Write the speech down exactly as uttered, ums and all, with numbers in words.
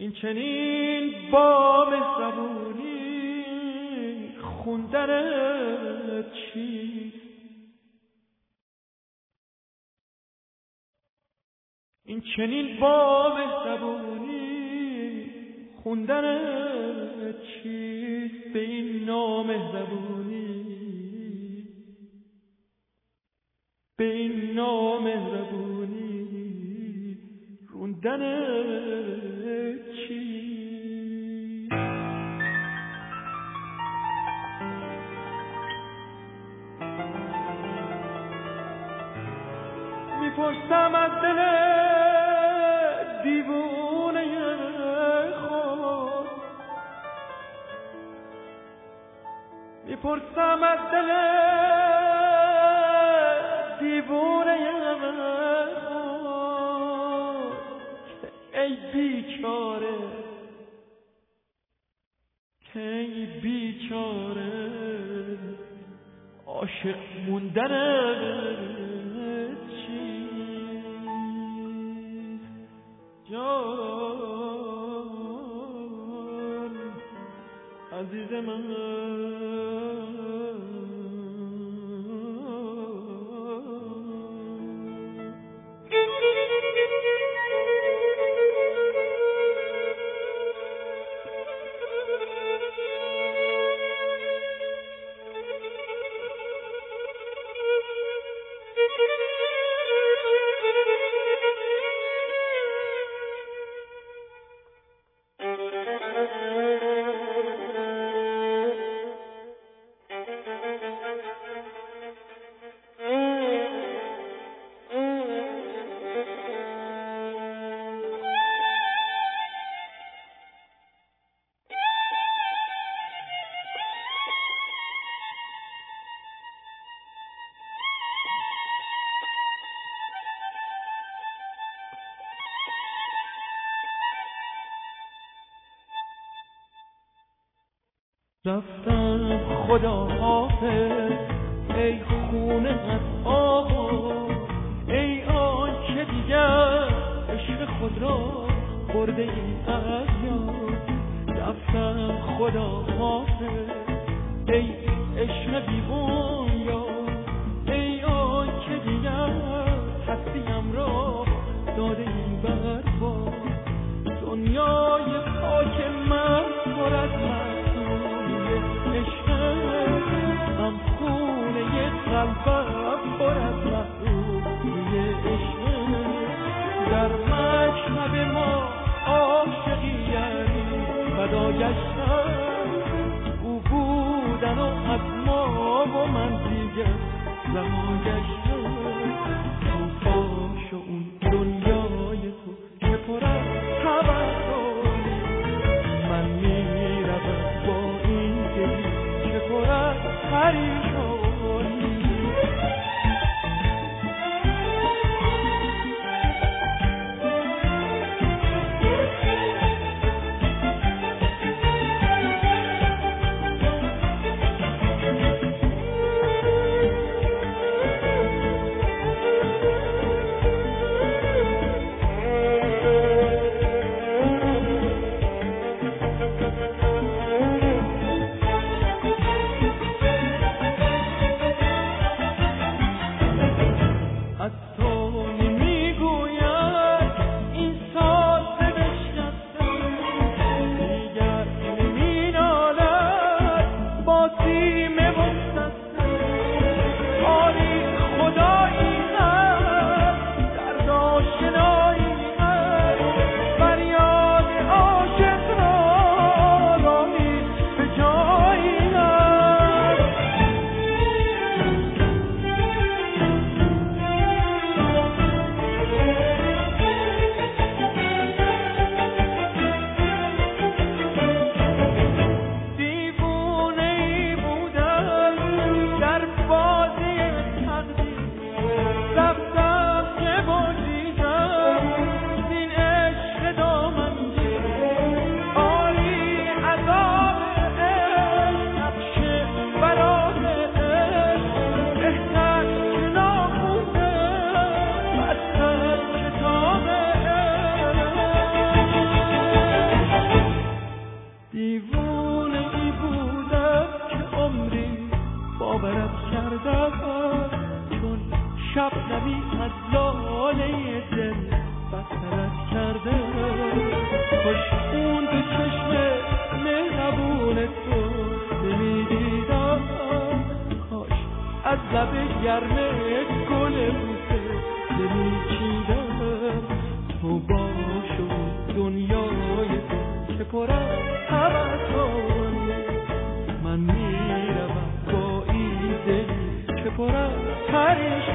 این چنین با مهربونی خوندنت چیست؟ این چنین با مهربونی خوندنت چیست؟ به این نامهربونی به این نامهربونی روندنت چیست؟ میپرسم از دل دیوونه خود، میپرسم از دل دیوونه خود که ای بیچاره که ای بیچاره عاشق موندنت جان عزیز من. رفتم خدا حافظ ای خونه از آقا، ای آن که دیگر عشق خود را برده ای از یاد. رفتم خدا حافظ ای عشق بیبون یاد، ای آن که دیگر هستیم را داده ای بر باد. دنیای پاک من پر از من هم خونه قلبم پر از محبوبی عشق. در مشرب ما عاشقی یعنی فداگشتن، او بودن و از ما و من دیگر رها گشتن. تو فاش و اون دنیای تو که پر از تبسمی، من میروم با این دلی که پر از پریشانی. کاش اون دو چشم مهربون تو نمیدیدم، کاش از لب گرم گل بوسه نمیچیدم. تو باش و دنیای تو که پر از تبسمه، من میروم با این دلی که پر از پریشانی.